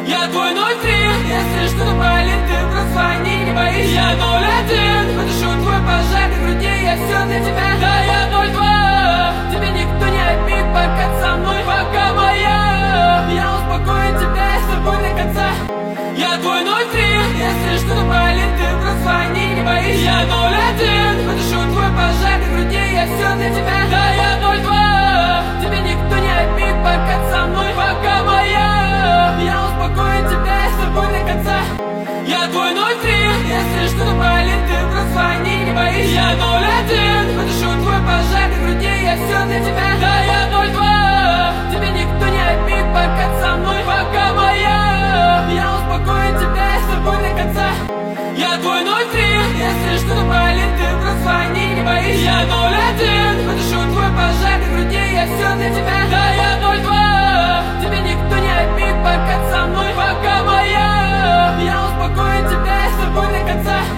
Я твой 03, если что-то болит, ты позвони, не боись. Я 01, потушу твой пожар на груди, я все для тебя. Да, я 02, тебе никто не обид, пока ты со мной, пока моя. Я успокою тебя, я с тобой до конца. Я твой 03, если что-то болит, ты позвони, не боись. Я 01, потушу твой пожар на груди, я все для тебя. Да, я 02, тебе никто не обид, пока ты со мной, пока моя. Я успокою тебя, я с тобой до конца. Я твой 03, если что-то болит, ты позвони, не боись. Я 01, потушу твой пожар на груди, я все для тебя. Да, я 02, тебе никто не обид, пока ты со мной, пока моя. Я успокою тебя, я с тобой до конца. Я твой 03, если что-то болит, ты позвони, не боись. Я 01, потушу твой пожар на груди, я все для тебя.